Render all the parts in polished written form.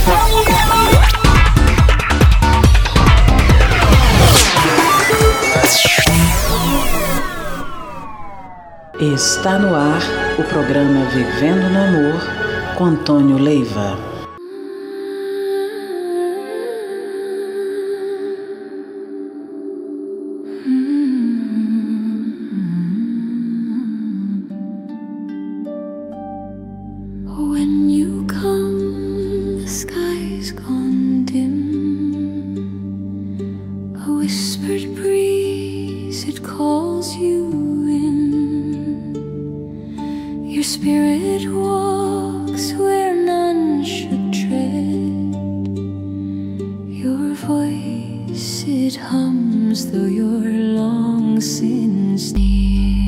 Está no ar o programa Vivendo no Amor com Antônio Leiva. When you come, the sky's gone dim. A whispered breeze, it calls you in. Your spirit walks where none should tread. Your voice, it hums though you're long since near.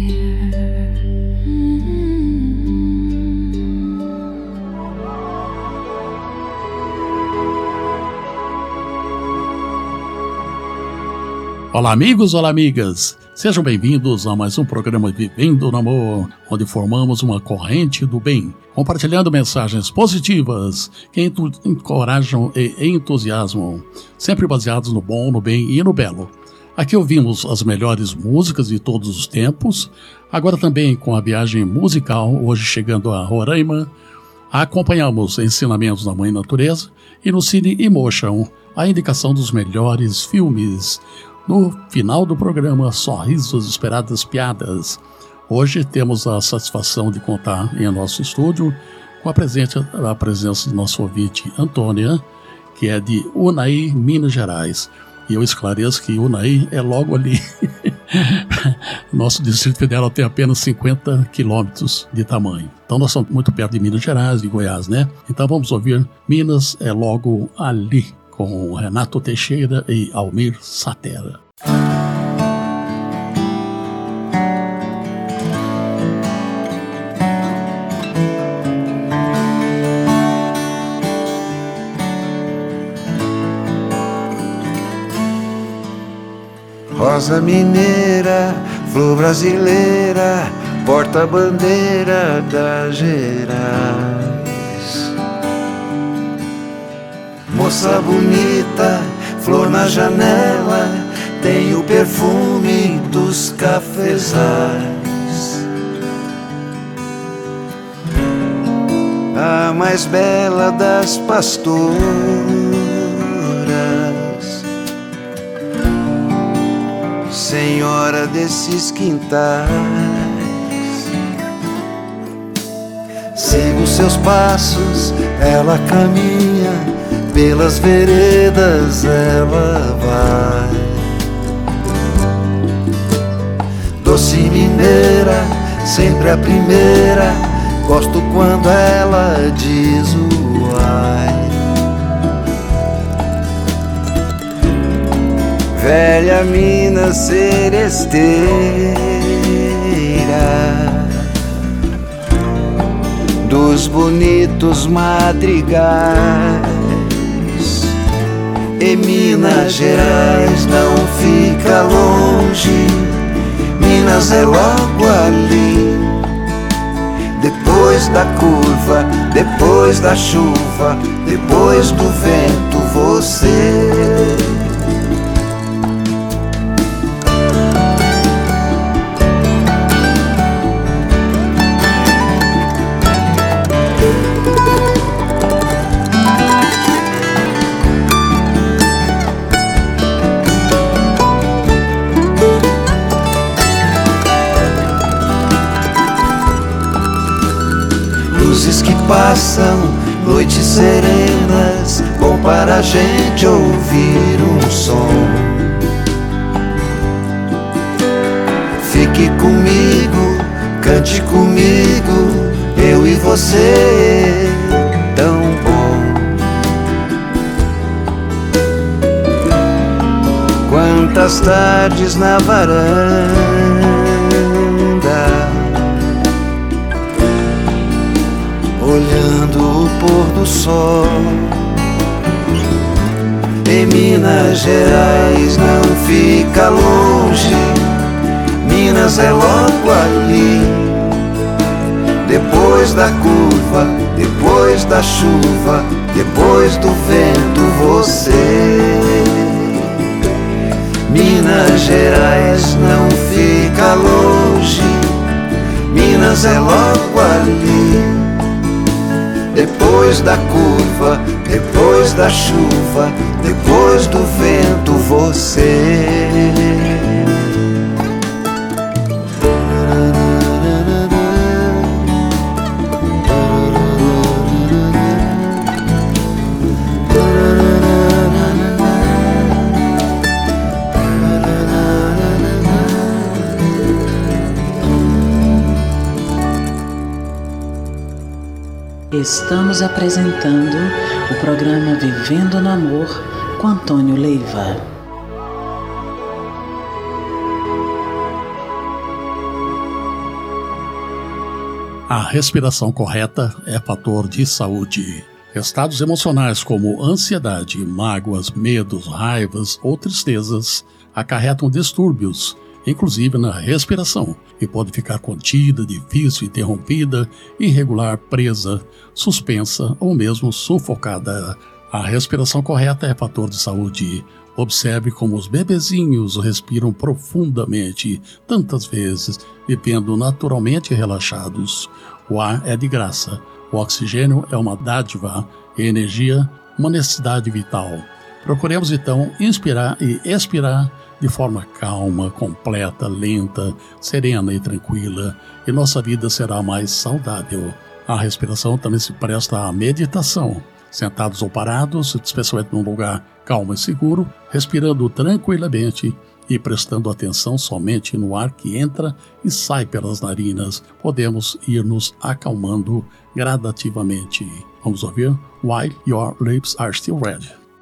Olá amigos, olá amigas, sejam bem-vindos a mais um programa Vivendo no Amor, onde formamos uma corrente do bem, compartilhando mensagens positivas que encorajam e entusiasmam, sempre baseados no bom, no bem e no belo. Aqui ouvimos as melhores músicas de todos os tempos, agora também com a viagem musical, hoje chegando a Roraima, acompanhamos ensinamentos da Mãe Natureza e no Cine Emotion, a indicação dos melhores filmes. No final do programa, sorrisos, esperadas piadas. Hoje temos a satisfação de contar em nosso estúdio com a presença de nosso ouvinte Antônia, que é de Unai, Minas Gerais. E eu esclareço que Unai é logo ali. Nosso Distrito Federal tem apenas 50 quilômetros de tamanho. Então nós somos muito perto de Minas Gerais, de Goiás, né? Então vamos ouvir Minas é logo ali, com Renato Teixeira e Almir Satera. Rosa mineira, flor brasileira, porta-bandeira das Gerais. Moça bonita, flor na janela, tem o perfume dos cafezais. A mais bela das pastoras, senhora desses quintais. Sigo seus passos, ela caminha, pelas veredas ela vai. Doce mineira, sempre a primeira, gosto quando ela diz o ai. Velha mina seresteira, dos bonitos madrigais. Em Minas Gerais não fica longe, Minas é logo ali. Depois da curva, depois da chuva, depois do vento, você. Passam noites serenas, bom para a gente ouvir um som. Fique comigo, cante comigo, eu e você, tão bom. Quantas tardes na varanda, olhando o pôr do sol. Em Minas Gerais não fica longe, Minas é logo ali. Depois da curva, depois da chuva, depois do vento você. Minas Gerais não fica longe, Minas é logo ali. Depois da curva, depois da chuva, depois do vento você. Estamos apresentando o programa Vivendo no Amor com Antônio Leiva. A respiração correta é fator de saúde. Estados emocionais como ansiedade, mágoas, medos, raivas ou tristezas acarretam distúrbios, inclusive na respiração, e pode ficar contida, difícil, interrompida, irregular, presa, suspensa ou mesmo sufocada. A respiração correta é fator de saúde. Observe como os bebezinhos respiram profundamente, tantas vezes, vivendo naturalmente relaxados. O ar é de graça, o oxigênio é uma dádiva, e a energia, uma necessidade vital. Procuremos então inspirar e expirar de forma calma, completa, lenta, serena e tranquila, e nossa vida será mais saudável. A respiração também se presta à meditação. Sentados ou parados, especialmente num lugar calmo e seguro, respirando tranquilamente e prestando atenção somente no ar que entra e sai pelas narinas, podemos ir nos acalmando gradativamente. Vamos ouvir While Your Lips Are Still Red.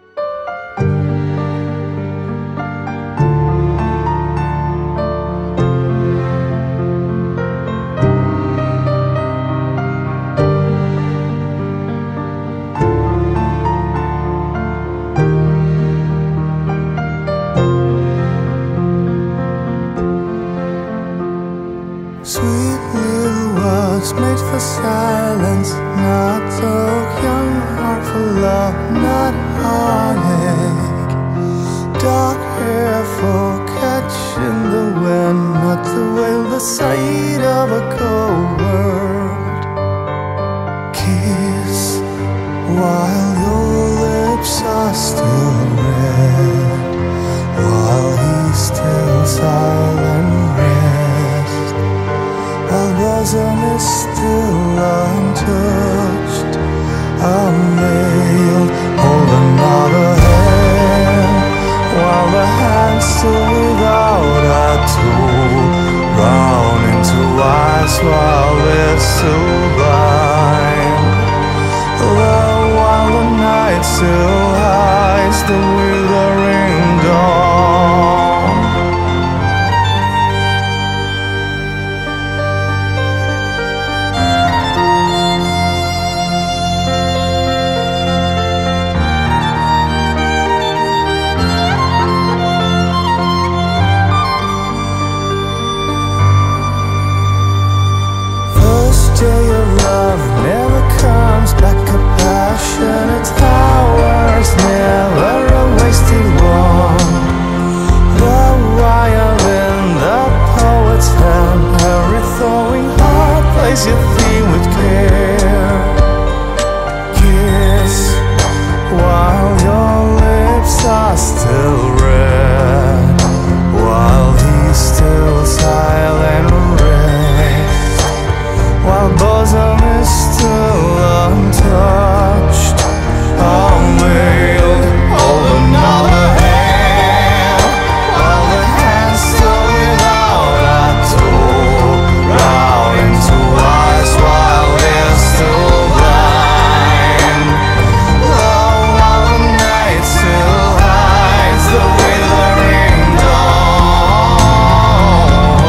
Made for silence, not so young, heart for love, not heartache. Dark hair for catching the wind, not to wail the sight of a cold world. Kiss while your lips are still red, while he's still silent. Rest while bosom is still untouched. I'm nailed, holding out a hand, while the hand's still without a tool. Round into eyes while they're still blind. While the night still hides the withering dawn. Day of love never comes back, a passionate hours, never a wasted one. The violin, the poet's hand, every thawing heart plays your theme with care. Kiss while your lips are still red, while he's still silent. While bosom is still untouched, I'm nailed, holding another hand, while the hand's still without a tool. Round into eyes while they're still blind. While the night still hides the withering dawn.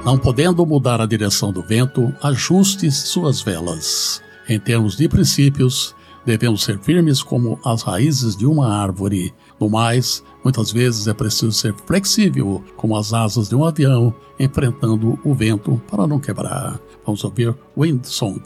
Não podendo mudar a direção do vento, ajuste suas velas. Em termos de princípios, devemos ser firmes como as raízes de uma árvore. No mais, muitas vezes é preciso ser flexível como as asas de um avião, enfrentando o vento para não quebrar. Vamos ouvir Wind Song.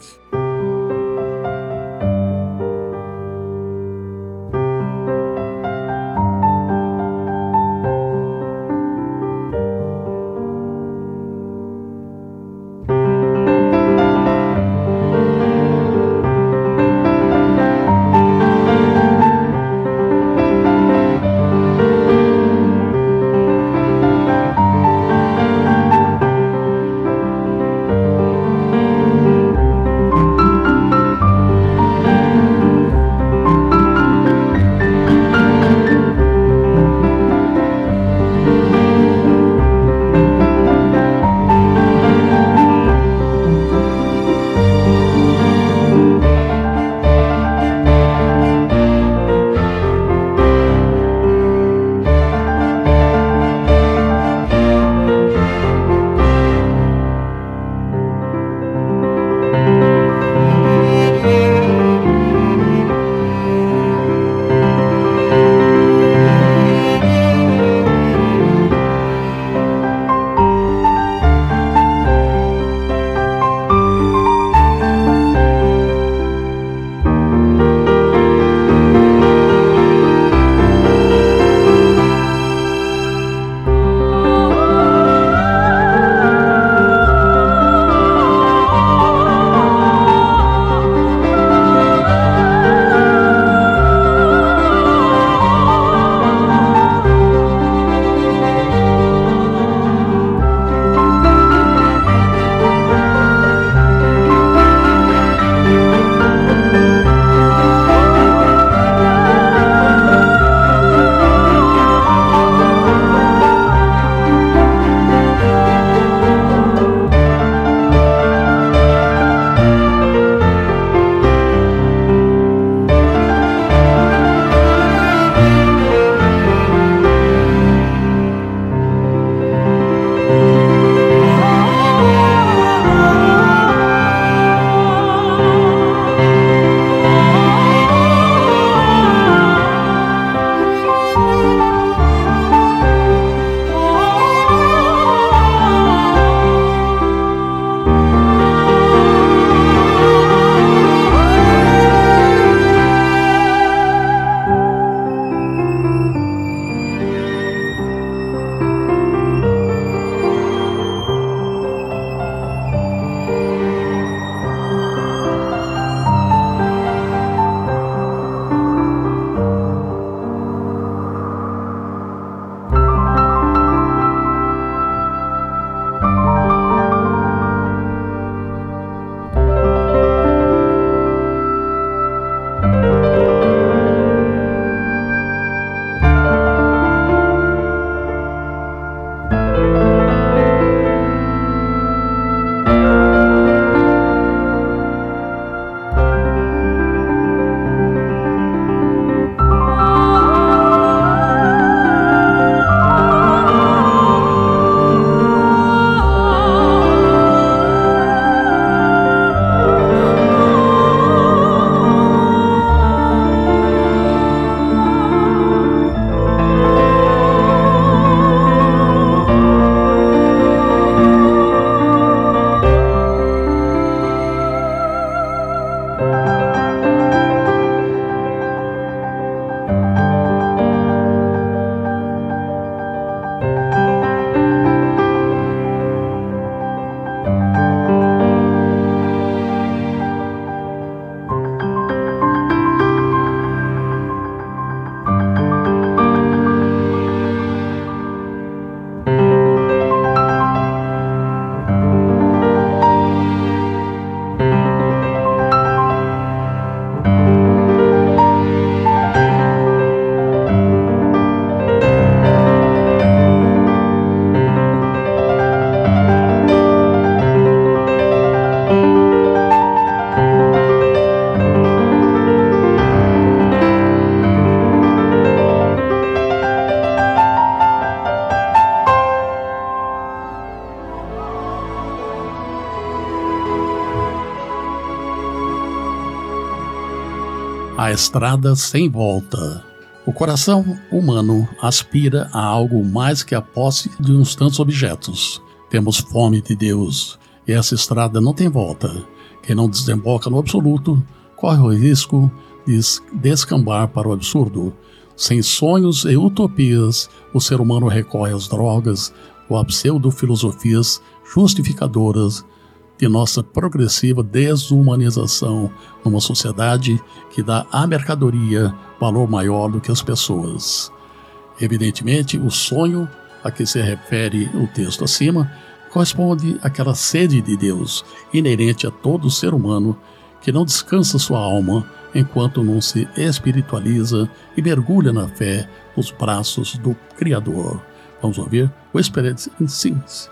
estrada sem volta. O coração humano aspira a algo mais que a posse de uns tantos objetos. Temos fome de Deus, e essa estrada não tem volta. Quem não desemboca no absoluto, corre o risco de descambar para o absurdo. Sem sonhos e utopias, o ser humano recorre às drogas ou a pseudo-filosofias justificadoras de nossa progressiva desumanização numa sociedade que dá à mercadoria valor maior do que as pessoas. Evidentemente, o sonho a que se refere o texto acima corresponde àquela sede de Deus inerente a todo ser humano que não descansa sua alma enquanto não se espiritualiza e mergulha na fé nos braços do Criador. Vamos ouvir o Spirit in Sings.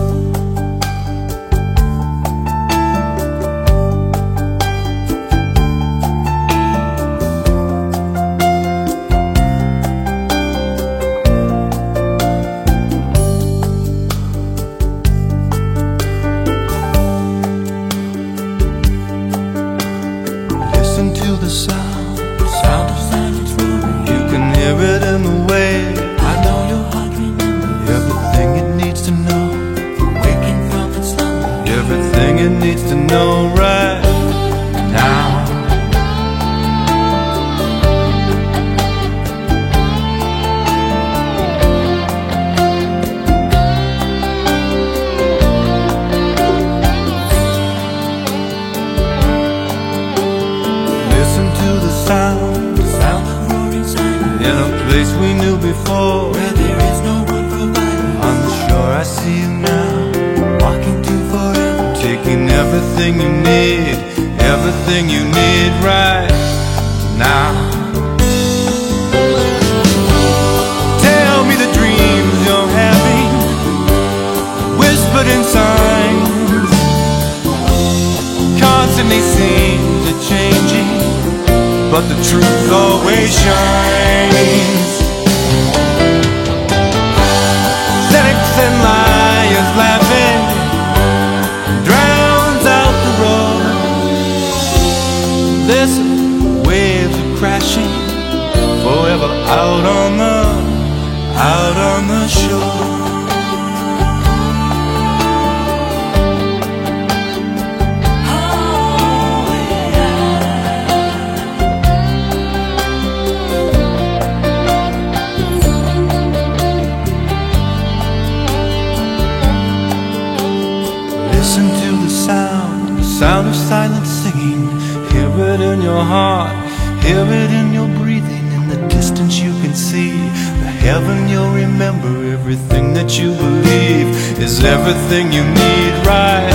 Everything you need right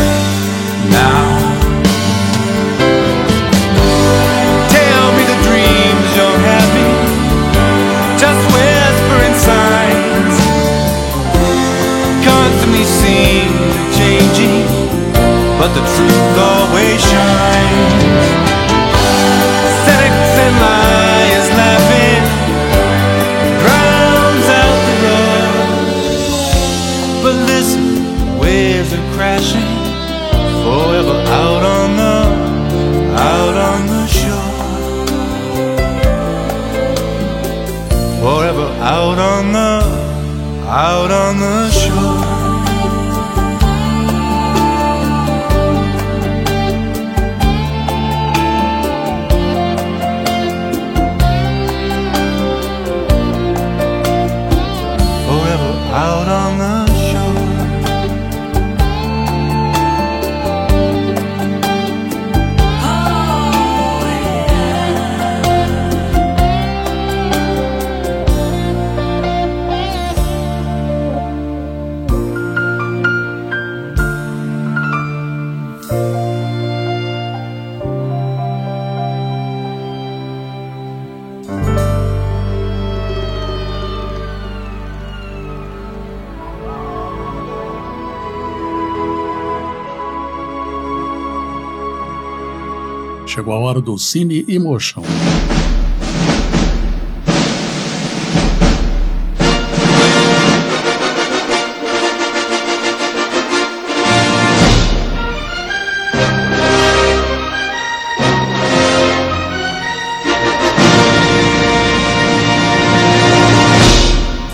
now. Tell me the dreams you're having, just whispering signs, constantly seem changing, but the truth always shines. Cynics and liars laughing drowns out the road, but listen, waves are crashing forever out on the shore. Forever out on the shore. Forever out on the shore. Chegou a hora do Cine Emotion.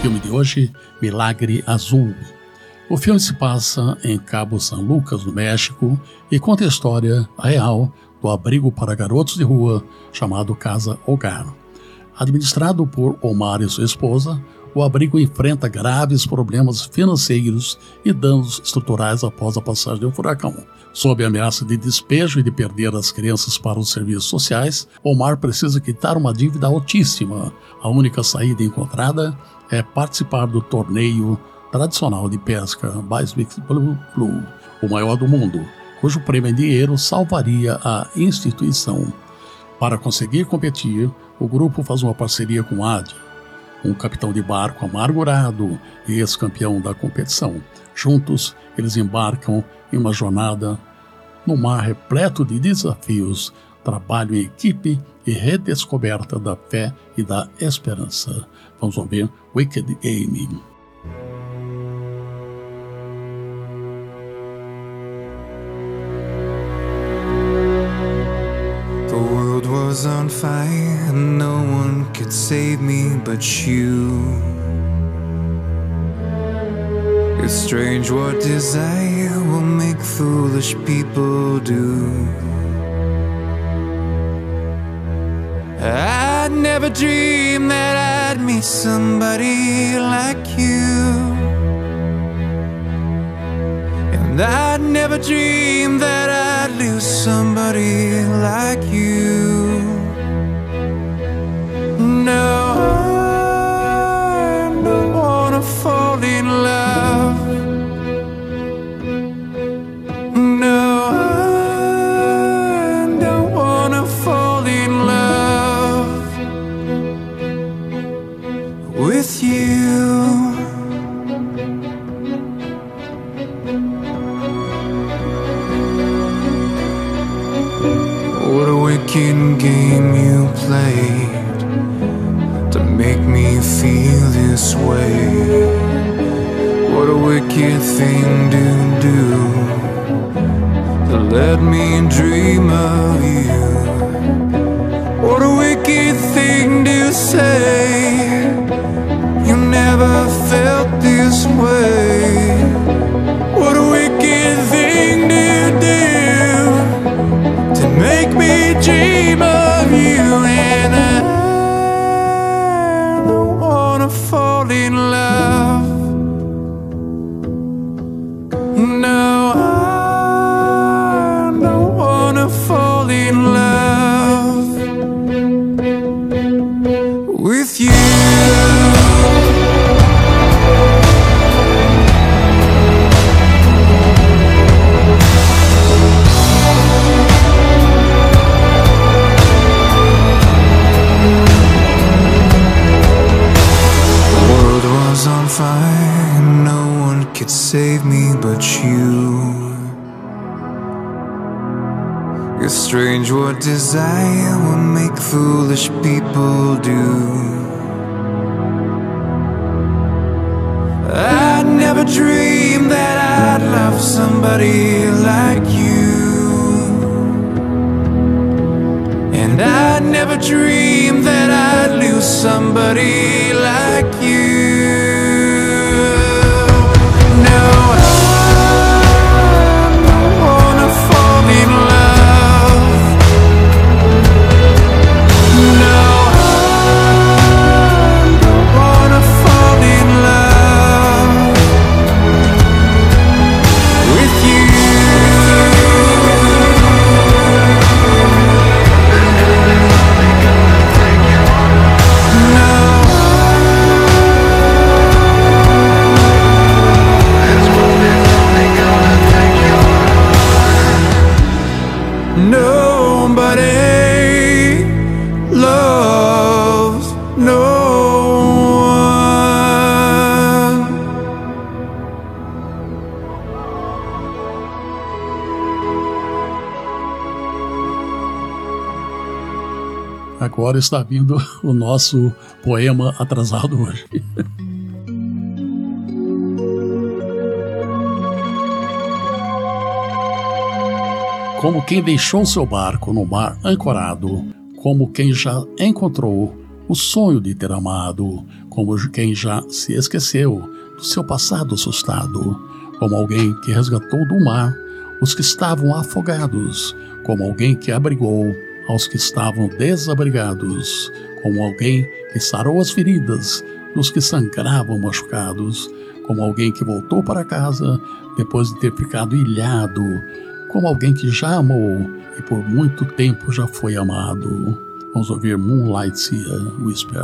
filme de hoje, Milagre Azul. O filme se passa em Cabo San Lucas, no México, e conta a história real do abrigo para garotos de rua chamado Casa Hogar. Administrado por Omar e sua esposa, o abrigo enfrenta graves problemas financeiros e danos estruturais após a passagem de um furacão. Sob a ameaça de despejo e de perder as crianças para os serviços sociais, Omar precisa quitar uma dívida altíssima. A única saída encontrada é participar do torneio tradicional de pesca Bisbeck Blue, o maior do mundo, cujo prêmio em dinheiro salvaria a instituição. Para conseguir competir, o grupo faz uma parceria com Adi, um capitão de barco amargurado e ex-campeão da competição. Juntos, eles embarcam em uma jornada no mar repleto de desafios, trabalho em equipe e redescoberta da fé e da esperança. Vamos ouvir Wicked Game. The world was on fire, no one could save me but you. It's strange what desire will make foolish people do. I'd never dreamed that I'd meet somebody like you, and I'd never dreamed that I'd lose somebody like you. No, I don't wanna fall in love. No, I don't wanna fall in love with you. What a wicked game you played to make me feel this way. What a wicked thing to do, to let me dream of you. What a wicked thing to say, you never felt this way. What a wicked thing to do, to make me dream of you. And I don't wanna fall in love. No, I don't wanna fall in love with you. On fire, no one could save me but you. It's strange what desire will make foolish people do. I'd never dreamed that I'd love somebody like you, and I'd never dreamed that I'd lose somebody like you. Nobody loves no one. Agora está vindo o nosso poema atrasado hoje. Como quem deixou seu barco no mar ancorado, como quem já encontrou o sonho de ter amado, como quem já se esqueceu do seu passado assustado, como alguém que resgatou do mar os que estavam afogados, como alguém que abrigou aos que estavam desabrigados, como alguém que sarou as feridas dos que sangravam machucados, como alguém que voltou para casa depois de ter ficado ilhado, como alguém que já amou e por muito tempo já foi amado. Vamos ouvir Moonlight Sea Whisper.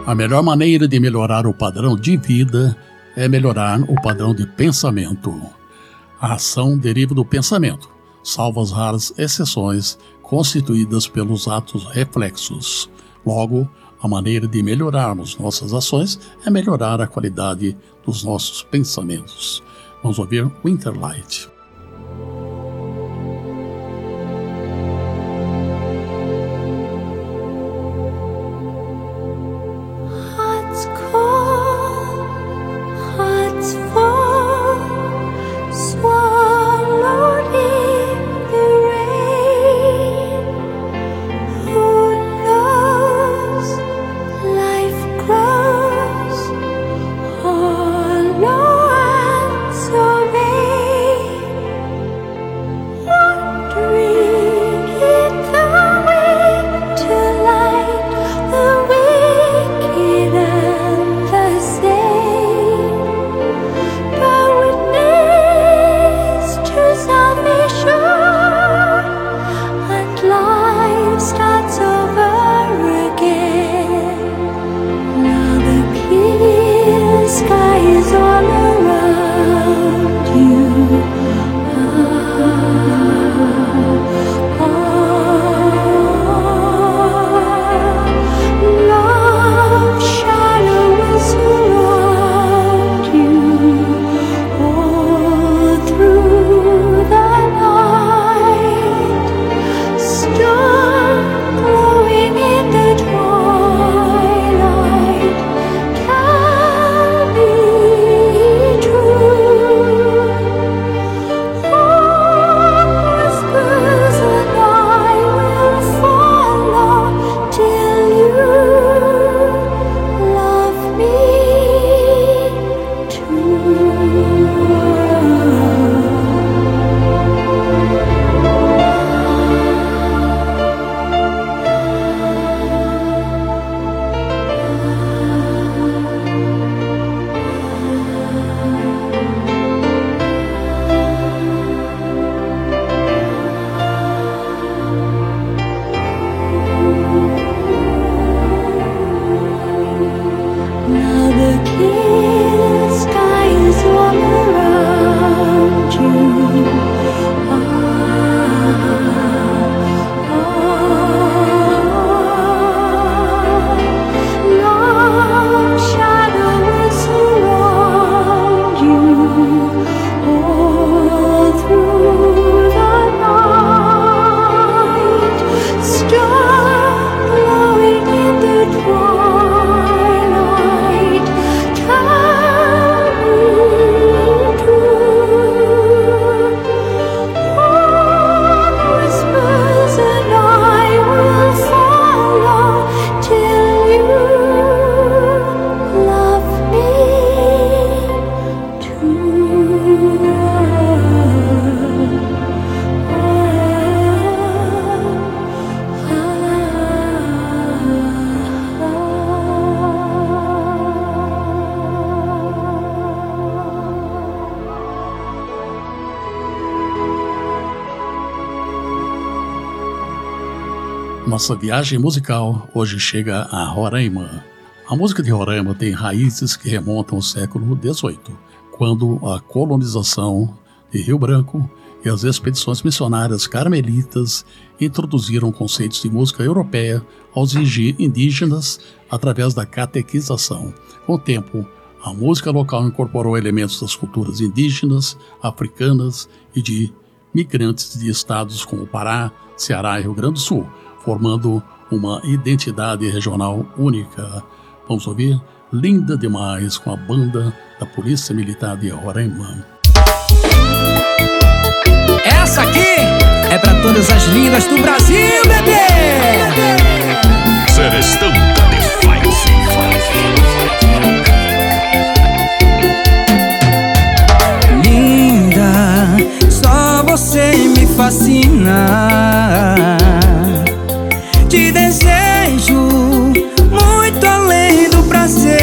A melhor maneira de melhorar o padrão de vida é melhorar o padrão de pensamento. A ação deriva do pensamento, salvo as raras exceções constituídas pelos atos reflexos. Logo, a maneira de melhorarmos nossas ações é melhorar a qualidade dos nossos pensamentos. Vamos ouvir Winterlight. Nossa viagem musical hoje chega a Roraima. A música de Roraima tem raízes que remontam ao século XVIII, quando a colonização de Rio Branco e as expedições missionárias carmelitas introduziram conceitos de música europeia aos indígenas através da catequização. Com o tempo, a música local incorporou elementos das culturas indígenas, africanas e de migrantes de estados como Pará, Ceará e Rio Grande do Sul, formando uma identidade regional única. Vamos ouvir Linda Demais com a banda da Polícia Militar de Roraima. Essa aqui é pra todas as lindas do Brasil, bebê! Serestão de Fight. Linda, só você me fascina. Te desejo muito além do prazer.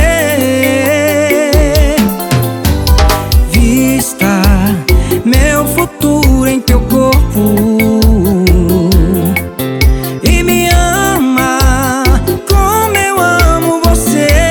Vista meu futuro em teu corpo e me ama como eu amo você.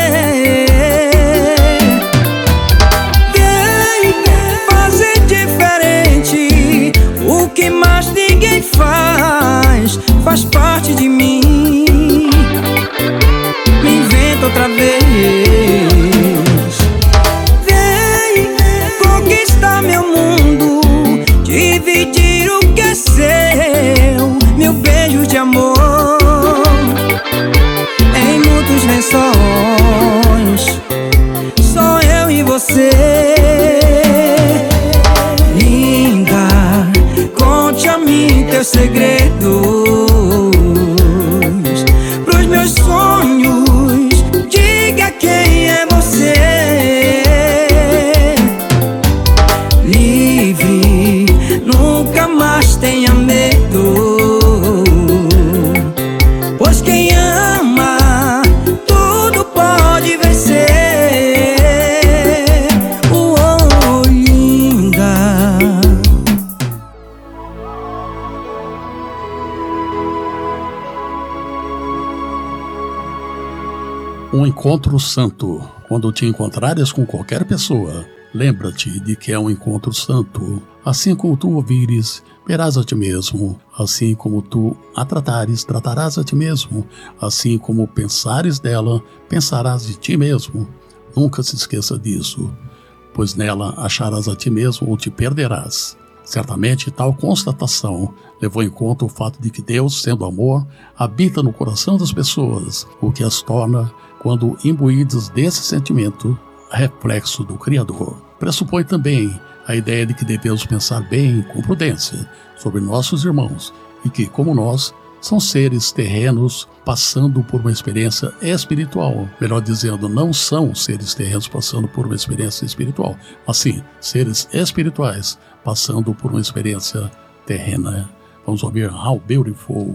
sonhos, diga quem é você. Livre, nunca mais tenha medo, pois quem ama tudo pode vencer. Oh, linda. Um encontro santo. Quando te encontrares com qualquer pessoa, lembra-te de que é um encontro santo. Assim como tu ouvires, verás a ti mesmo. Assim como tu a tratares, tratarás a ti mesmo. Assim como pensares dela, pensarás de ti mesmo. Nunca se esqueça disso, pois nela acharás a ti mesmo ou te perderás. Certamente tal constatação levou em conta o fato de que Deus, sendo amor, habita no coração das pessoas, o que as torna, quando imbuídas desse sentimento, reflexo do Criador. Pressupõe também a ideia de que devemos pensar bem, com prudência, sobre nossos irmãos e que, como nós, são seres terrenos passando por uma experiência espiritual. Melhor dizendo, não são seres terrenos passando por uma experiência espiritual, mas sim, seres espirituais passando por uma experiência terrena. Vamos ouvir How Beautiful.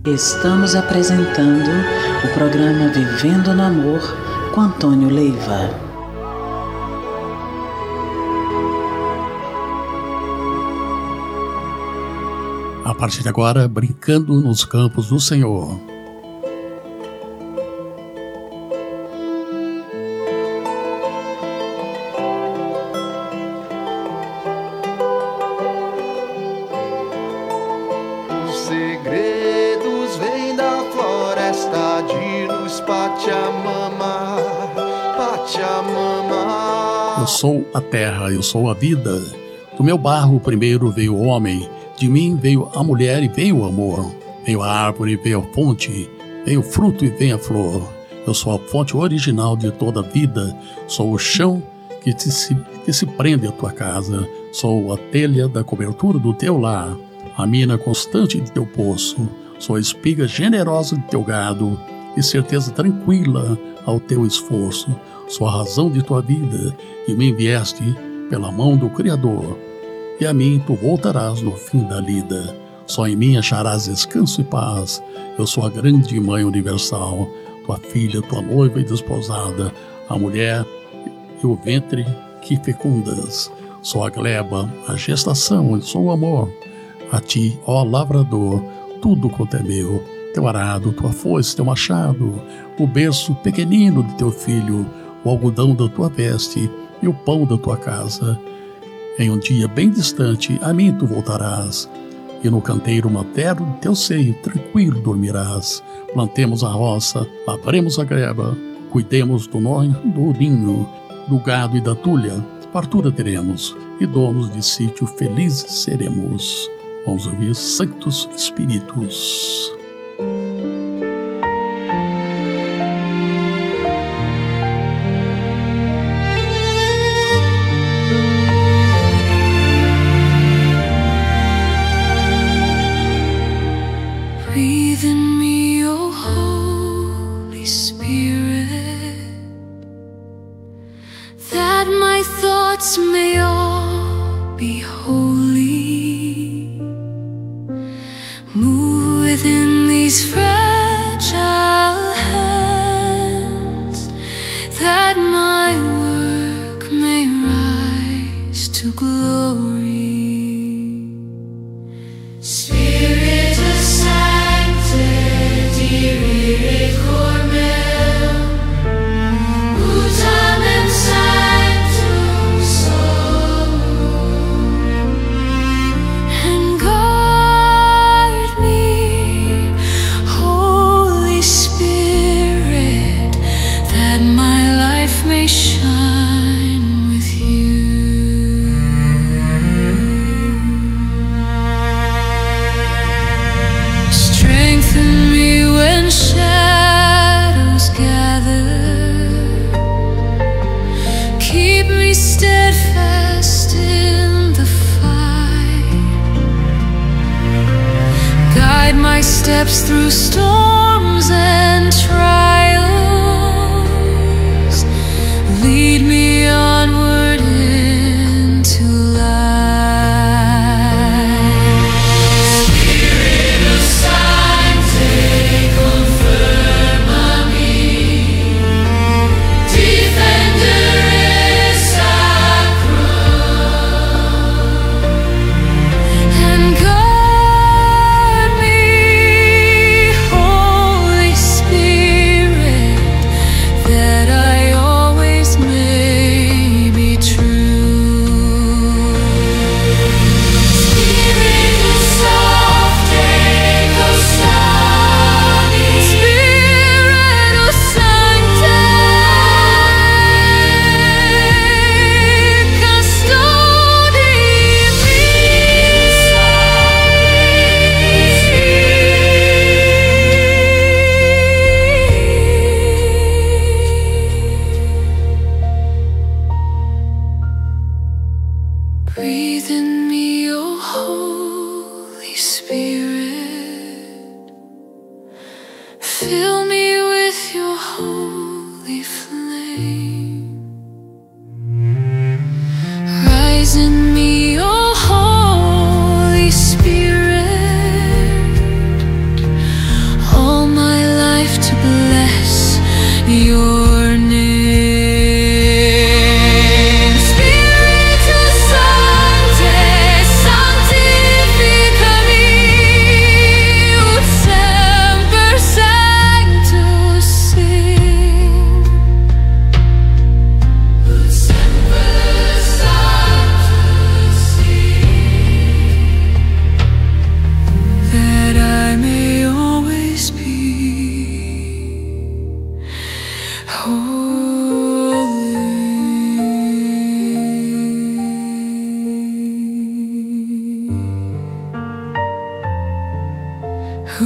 Estamos apresentando o programa Vivendo no Amor com Antônio Leiva. A partir de agora, brincando nos campos do Senhor. Eu sou a terra, eu sou a vida. Do meu barro primeiro veio o homem, de mim veio a mulher e veio o amor. Veio a árvore, veio a fonte, veio o fruto e veio a flor. Eu sou a fonte original de toda a vida, sou o chão que se prende à tua casa, sou a telha da cobertura do teu lar, a mina constante de teu poço, sou a espiga generosa de teu gado e certeza tranquila ao teu esforço. Sou a razão de tua vida, de mim vieste pela mão do Criador, e a mim tu voltarás no fim da lida. Só em mim acharás descanso e paz. Eu sou a grande Mãe Universal, tua filha, tua noiva e desposada, a mulher e o ventre que fecundas. Sou a gleba, a gestação e sou o amor. A ti, ó lavrador, tudo quanto é meu, teu arado, tua foice, teu machado, o berço pequenino de teu filho, o algodão da tua veste e o pão da tua casa. Em um dia bem distante, a mim tu voltarás, e no canteiro materno de teu seio tranquilo dormirás. Plantemos a roça, lavremos a greba, cuidemos do ninho, do gado e da tulha, fartura teremos, e donos de sítio felizes seremos. Vamos ouvir Santos Espíritos. May all be holy. Move within these fragile hands, that my work may rise to glory. Spirit of sanctity, Rere Cormel, Utam and Sanctum Solum, and guard me, Holy Spirit, that my life may shine with you. Strengthen me when shadows gather, keep me steadfast in the fight, guide my steps through storms and trials, lead me onward into light. Spirit of sanctity, confirma me, defender sacrum, and guard me, Holy Spirit, that I always may be true. Spirit of soft echo soni, Spirit of sancte custodi Breathe in me, O Holy Spirit, fill me with your holy flame. Rise in me, O Holy Spirit,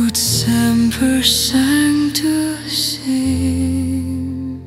ut semper sanctus sim.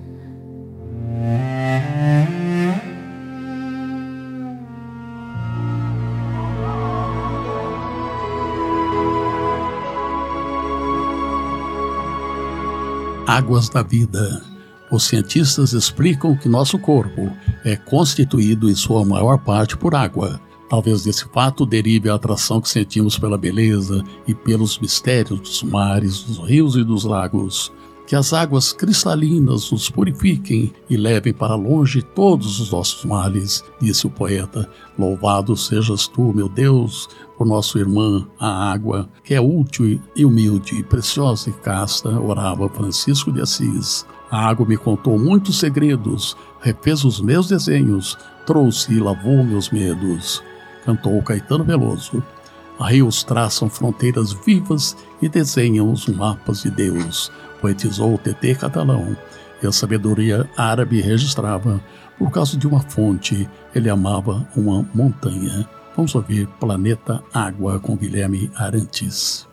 Águas da vida. Os cientistas explicam que nosso corpo é constituído em sua maior parte por água. Talvez desse fato derive a atração que sentimos pela beleza e pelos mistérios dos mares, dos rios e dos lagos. Que as águas cristalinas nos purifiquem e levem para longe todos os nossos males, disse o poeta. Louvado sejas tu, meu Deus, por nossa irmã, a água, que é útil e humilde, preciosa e casta, orava Francisco de Assis. A água me contou muitos segredos, refez os meus desenhos, trouxe e lavou meus medos. Cantou Caetano Veloso. Rios traçam fronteiras vivas e desenham os mapas de Deus, poetizou Tetê Catalão. E a sabedoria árabe registrava, por causa de uma fonte, ele amava uma montanha. Vamos ouvir Planeta Água com Guilherme Arantes.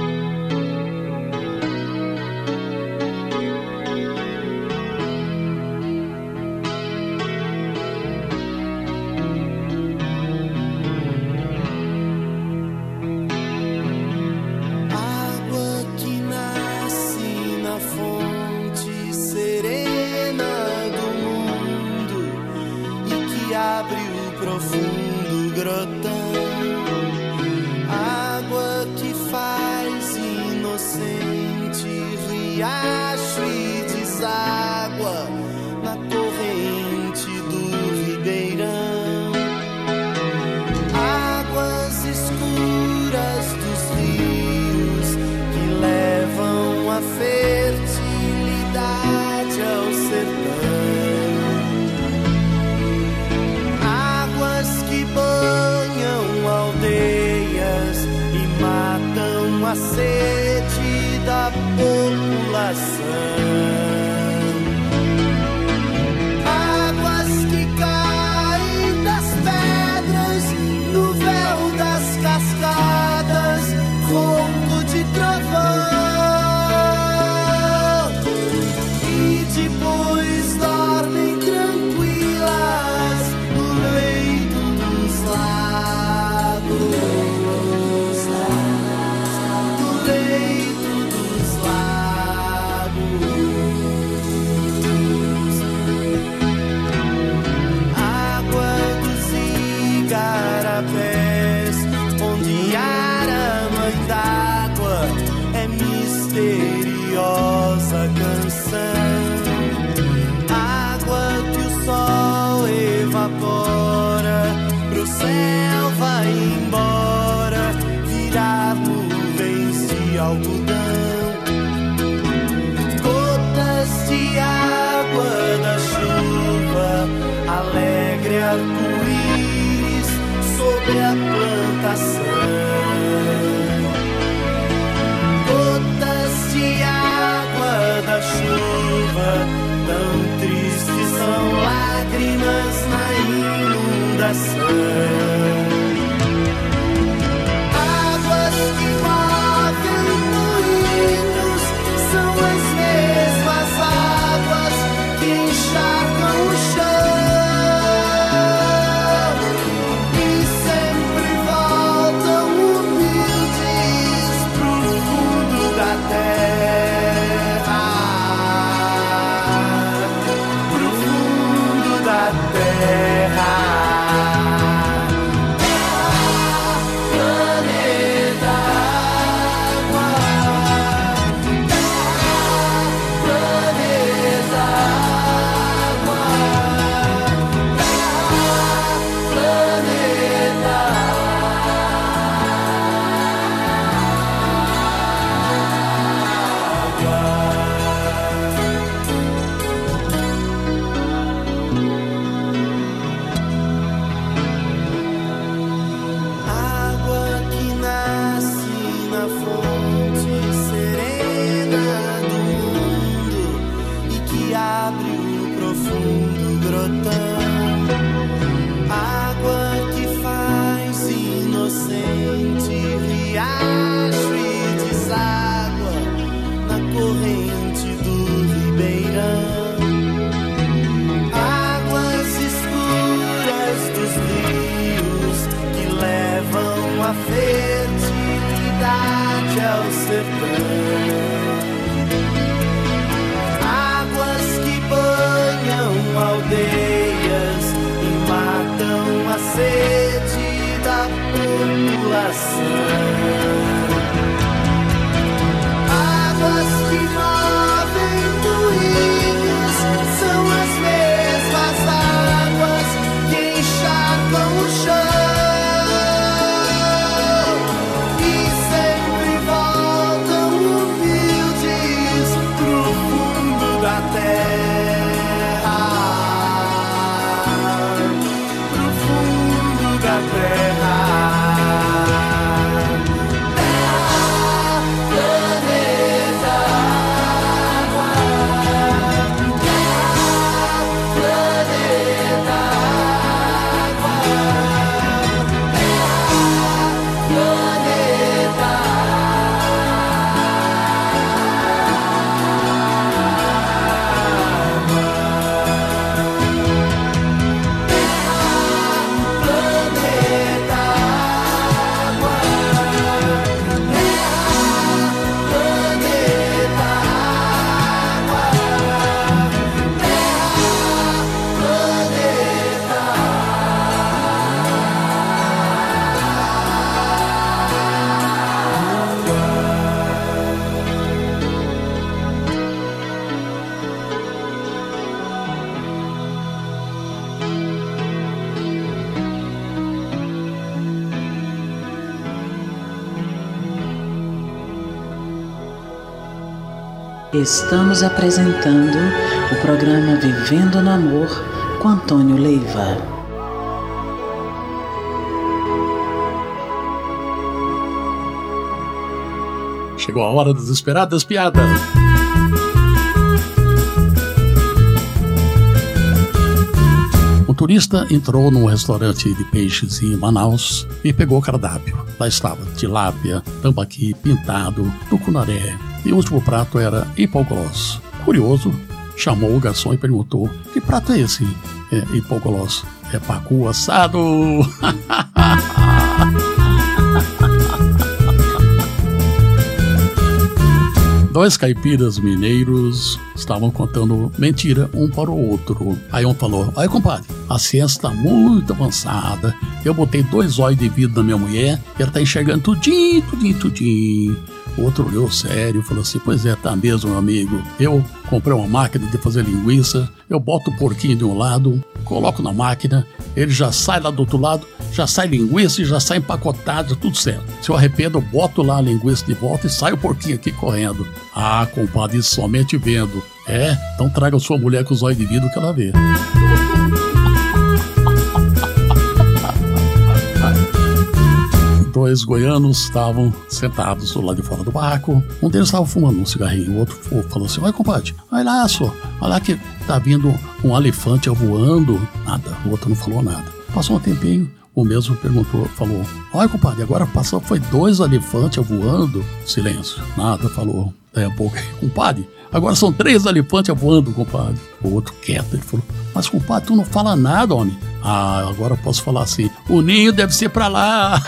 Riacho e deságua na corrente do ribeirão. Águas escuras dos rios que levam a fertilidade ao sertão. Águas que banham aldeias e matam a sede da população. Águas que caem das pedras no véu das cascadas, ronco de trovão, e depois dormem tranquilas no leito dos lagos. Onde Ara, mãe d'água, é misteriosa canção. Água que o sol evapora, pro céu vai embora, virar nuvens de algodão. Gotas de água da chuva, alegre arco-íris sobre a plantação. Gotas de água da chuva, tão tristes são lágrimas na inundação. Águas que movem moinhos são as mesmas águas que encharcam o chão. Terra. a fertilidade ao sertão. Águas que banham aldeias e matam a sede da população. Águas que movem moinhos são as mesmas águas que encharcam o chão e sempre voltam humildes pro fundo da terra, pro fundo da terra. Estamos apresentando o programa Vivendo no Amor com Antônio Leiva. Chegou a hora das esperadas piadas. Um turista entrou num restaurante de peixes em Manaus e pegou o cardápio. Lá estava tilápia, tambaqui, pintado, tucunaré. E o último prato era hipoglós. Curioso, chamou o garçom e perguntou: que prato é esse? Hipoglós. É pacu assado. Dois caipiras mineiros estavam contando mentira um para o outro. Aí um falou: olha, compadre, a ciência está muito avançada. Eu botei 2 olhos de vidro na minha mulher e ela está enxergando tudinho. O outro olhou sério e falou assim: pois é, tá mesmo, meu amigo. Eu comprei uma máquina de fazer linguiça, eu boto o porquinho de um lado, coloco na máquina, ele já sai lá do outro lado, já sai linguiça e já sai empacotado, tudo certo. Se eu arrependo, eu boto lá a linguiça de volta e sai o porquinho aqui correndo. Ah, compadre, isso somente vendo. Então traga a sua mulher com os olhos de vidro que ela vê. Dois goianos estavam sentados do lado de fora do barraco. Um deles estava fumando um cigarrinho. O outro falou assim: olha, compadre, olha lá, senhor, olha lá que tá vindo um elefante voando. Nada, o outro não falou nada. Passou um tempinho, o mesmo falou: olha, compadre, agora passou, foi 2 elefantes voando. Silêncio, nada, falou. Daí a pouco: compadre, agora são 3 elefantes voando, compadre. O outro quieto, ele falou: mas, compadre, tu não fala nada, homem. Ah, agora eu posso falar assim: o ninho deve ser pra lá.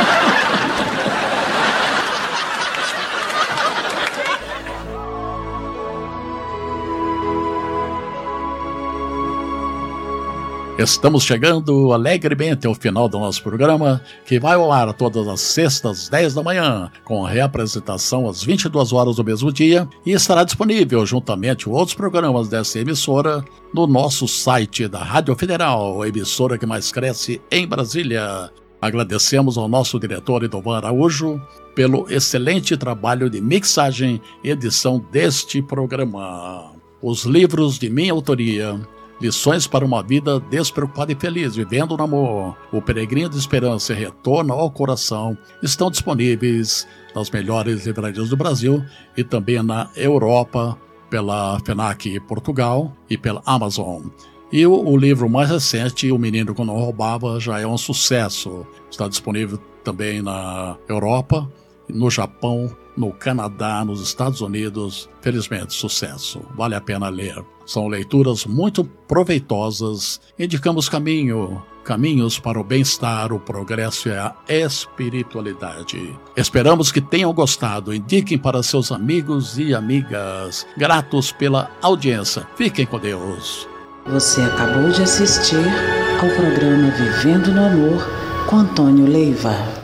Estamos chegando alegremente ao final do nosso programa, que vai ao ar todas as sextas, 10 da manhã, com a reapresentação às 22 horas do mesmo dia, e estará disponível, juntamente com outros programas dessa emissora, no nosso site da Rádio Federal, a emissora que mais cresce em Brasília. Agradecemos ao nosso diretor Edovan Araújo pelo excelente trabalho de mixagem e edição deste programa. Os livros de minha autoria: Lições para uma Vida Despreocupada e Feliz, Vivendo no Amor, O Peregrino de Esperança e Retorno ao Coração, estão disponíveis nas melhores livrarias do Brasil e também na Europa, pela FENAC Portugal e pela Amazon. E o livro mais recente, O Menino que Não Roubava, já é um sucesso. Está disponível também na Europa no Japão, no Canadá, nos Estados Unidos. Felizmente, sucesso. Vale a pena ler. São leituras muito proveitosas. Indicamos caminhos para o bem-estar, o progresso e a espiritualidade. Esperamos que tenham gostado. Indiquem para seus amigos e amigas. Gratos pela audiência. Fiquem com Deus. Você acabou de assistir ao programa Vivendo no Amor com Antônio Leiva.